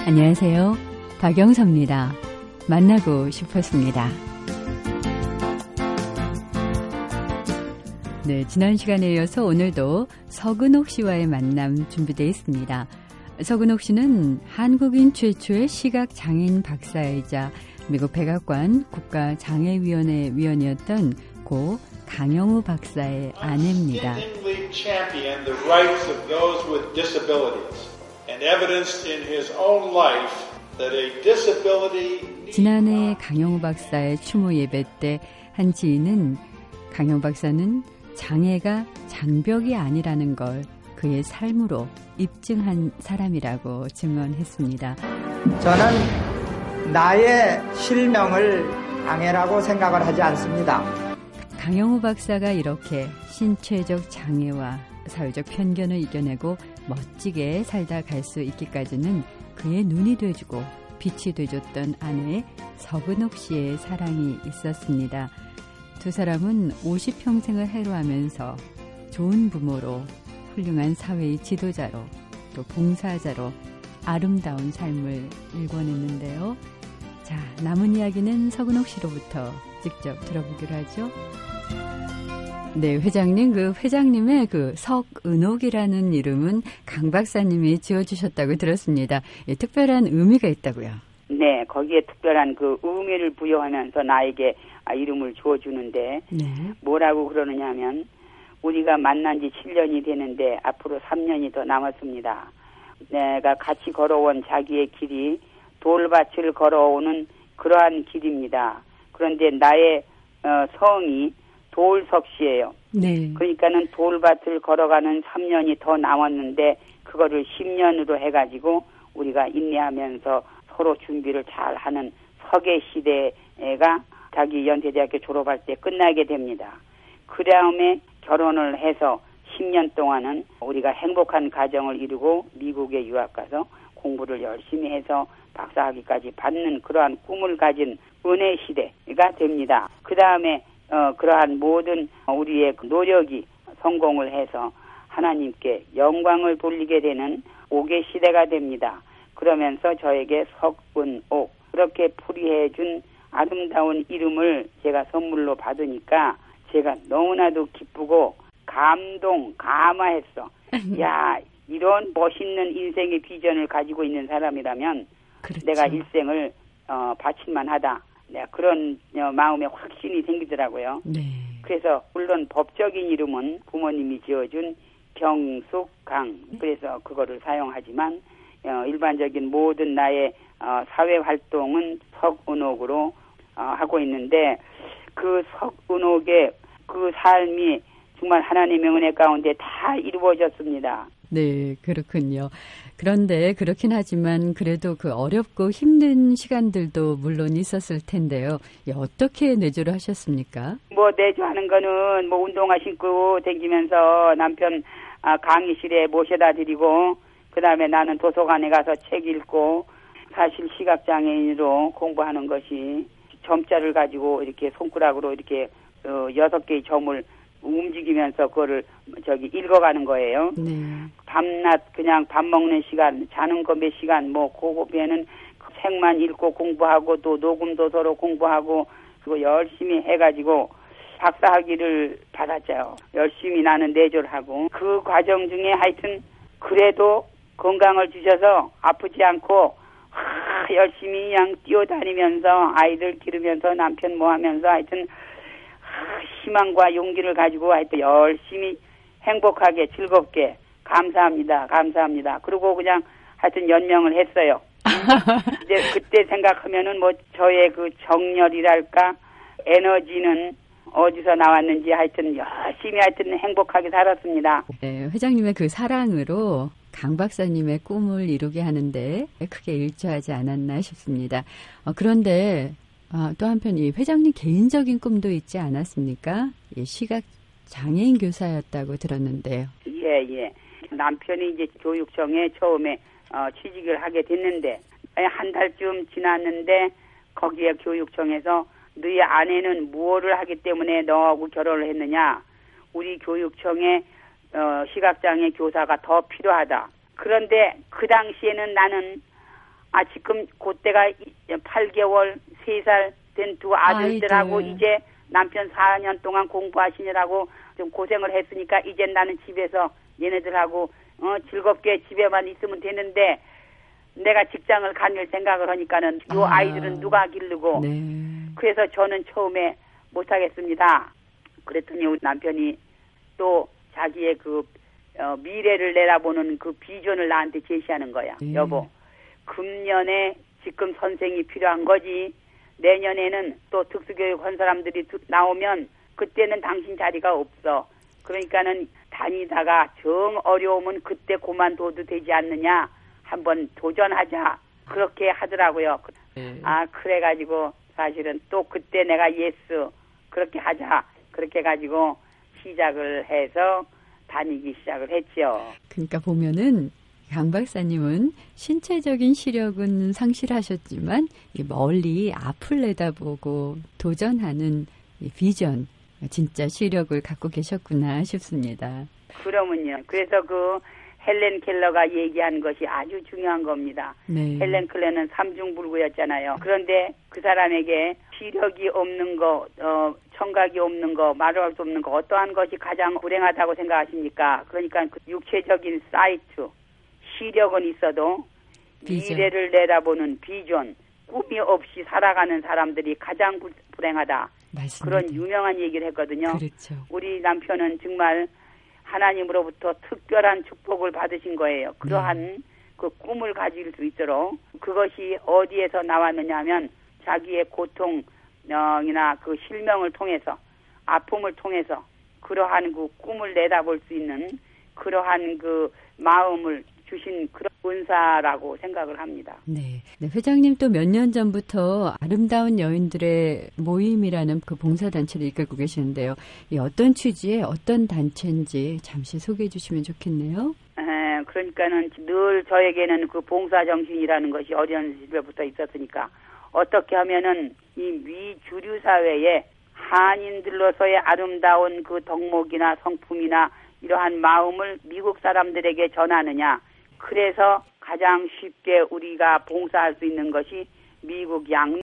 안녕하세요. 박영서입니다. 만나고 싶었습니다. 네, 지난 시간에 이어서 오늘도 서근옥 씨와의 만남 준비되어 있습니다. 서근옥 씨는 한국인 최초의 시각장애인 박사이자 미국 백악관 국가장애위원회 위원이었던 고 강영우 박사의 아내입니다. 지난해 강영우 박사의 추모 예배 때 한 지인은 강영우 박사는 장애가 장벽이 아니라는 걸 그의 삶으로 입증한 사람이라고 증언했습니다. 저는 나의 실명을 장애라고 생각을 하지 않습니다. 강영우 박사가 이렇게 신체적 장애와 사회적 편견을 이겨내고 멋지게 살다 갈 수 있기까지는 그의 눈이 돼주고 빛이 돼줬던 아내 서근옥 씨의 사랑이 있었습니다. 두 사람은 50평생을 해로하면서 좋은 부모로 훌륭한 사회의 지도자로 또 봉사자로 아름다운 삶을 일궈냈는데요. 자, 남은 이야기는 서근옥 씨로부터 직접 들어보기로 하죠. 네, 회장님, 회장님의 석은옥이라는 이름은 강 박사님이 지어주셨다고 들었습니다. 예, 특별한 의미가 있다고요? 네, 거기에 특별한 의미를 부여하면서 나에게 이름을 주어주는데, 네. 뭐라고 그러느냐 하면, 우리가 만난 지 7년이 되는데 앞으로 3년이 더 남았습니다. 내가 같이 걸어온 자기의 길이 돌밭을 걸어오는 그러한 길입니다. 그런데 나의 성이 도울섭 씨예요. 네. 그러니까는 돌밭을 걸어가는 3년이 더 남았는데 그거를 10년으로 해가지고 우리가 인내하면서 서로 준비를 잘 하는 석의 시대가 자기 연세대학교 졸업할 때 끝나게 됩니다. 그 다음에 결혼을 해서 10년 동안은 우리가 행복한 가정을 이루고 미국에 유학 가서 공부를 열심히 해서 박사학위까지 받는 그러한 꿈을 가진 은혜 시대가 됩니다. 그 다음에 그러한 모든 우리의 노력이 성공을 해서 하나님께 영광을 돌리게 되는 옥의 시대가 됩니다. 그러면서 저에게 석은옥 그렇게 풀이해준 아름다운 이름을 제가 선물로 받으니까 제가 너무나도 기쁘고 감화했어. 야, 이런 멋있는 인생의 비전을 가지고 있는 사람이라면 그렇죠. 내가 일생을 바칠만 하다. 네, 그런 마음에 확신이 생기더라고요. 네. 그래서 물론 법적인 이름은 부모님이 지어준 경숙강. 그래서 그거를 사용하지만 일반적인 모든 나의 사회활동은 석은옥으로 하고 있는데 그 석은옥의 그 삶이 정말 하나님의 은혜 가운데 다 이루어졌습니다. 네, 그렇군요. 그런데 그렇긴 하지만 그래도 어렵고 힘든 시간들도 물론 있었을 텐데요. 어떻게 내조를 하셨습니까? 내조하는 거는 운동화 신고 다니면서 남편 강의실에 모셔다 드리고 그다음에 나는 도서관에 가서 책 읽고 사실 시각장애인으로 공부하는 것이 점자를 가지고 이렇게 손가락으로 이렇게 6개의 점을 움직이면서 그거를 읽어가는 거예요. 네. 밤낮 그냥 밥 먹는 시간, 자는 거 몇 시간, 그거에는 책만 읽고 공부하고 또 녹음도 서로 공부하고 그거 열심히 해가지고 박사학위를 받았죠. 열심히 나는 내조를 하고 그 과정 중에 하여튼 그래도 건강을 주셔서 아프지 않고 열심히 그냥 뛰어다니면서 아이들 기르면서 남편 하면서 하여튼 희망과 용기를 가지고 하여튼 열심히 행복하게 즐겁게 감사합니다. 그리고 그냥 하여튼 연명을 했어요. 이제 그때 생각하면은 저의 그 정열이랄까 에너지는 어디서 나왔는지 하여튼 열심히 하여튼 행복하게 살았습니다. 네, 회장님의 그 사랑으로 강 박사님의 꿈을 이루게 하는데 크게 일조하지 않았나 싶습니다. 그런데 또 한편 이 회장님 개인적인 꿈도 있지 않았습니까? 시각 장애인 교사였다고 들었는데요. 예. 남편이 이제 교육청에 처음에 취직을 하게 됐는데 한 달쯤 지났는데 거기에 교육청에서 너희 아내는 무엇을 하기 때문에 너하고 결혼을 했느냐? 우리 교육청에 시각장애 교사가 더 필요하다. 그런데 그 당시에는 나는 지금 그때가 8개월, 3살 된 두 아들들하고 아이들. 이제 남편 4년 동안 공부하시느라고 좀 고생을 했으니까 이제 나는 집에서 얘네들하고 즐겁게 집에만 있으면 되는데 내가 직장을 다닐 생각을 하니까는 요 아이들은 누가 기르고 네. 그래서 저는 처음에 못하겠습니다. 그랬더니 우리 남편이 또 자기의 그 미래를 내다보는 그 비전을 나한테 제시하는 거야. 여보, 금년에 지금 선생이 필요한 거지. 내년에는 또 특수교육 한 사람들이 나오면 그때는 당신 자리가 없어. 그러니까는 다니다가 정 어려우면 그때 그만둬도 되지 않느냐. 한번 도전하자. 그렇게 하더라고요. 그래가지고 사실은 또 그때 내가 예스 그렇게 하자. 그렇게 해가지고 시작을 해서 다니기 시작을 했죠. 그러니까 보면은 강 박사님은 신체적인 시력은 상실하셨지만 멀리 앞을 내다보고 도전하는 비전, 진짜 시력을 갖고 계셨구나 싶습니다. 그러면요. 그래서 그 헬렌 켈러가 얘기한 것이 아주 중요한 겁니다. 네. 헬렌 켈러는 삼중불구였잖아요. 그런데 그 사람에게 시력이 없는 거, 청각이 없는 거, 말할 수 없는 거 어떠한 것이 가장 불행하다고 생각하십니까? 그러니까 그 육체적인 사이트, 시력은 있어도 비전. 미래를 내다보는 비전, 꿈이 없이 살아가는 사람들이 가장 불행하다. 맞습니다. 그런 유명한 얘기를 했거든요. 그렇죠. 우리 남편은 정말 하나님으로부터 특별한 축복을 받으신 거예요. 그러한 그 꿈을 가질 수 있도록 그것이 어디에서 나왔느냐 하면 자기의 고통이나 그 실명을 통해서 아픔을 통해서 그러한 그 꿈을 내다볼 수 있는 그러한 그 마음을 주신 그런 은사라고 생각을 합니다. 네. 회장님 또 몇 년 전부터 아름다운 여인들의 모임이라는 그 봉사단체를 이끌고 계시는데요. 이 어떤 취지의 어떤 단체인지 잠시 소개해 주시면 좋겠네요. 그러니까는 늘 저에게는 그 봉사정신이라는 것이 어린 시절부터 있었으니까 어떻게 하면은 이 미주류 사회에 한인들로서의 아름다운 그 덕목이나 성품이나 이러한 마음을 미국 사람들에게 전하느냐. 그래서 가장 쉽게 우리가 봉사할 수 있는 것이 미국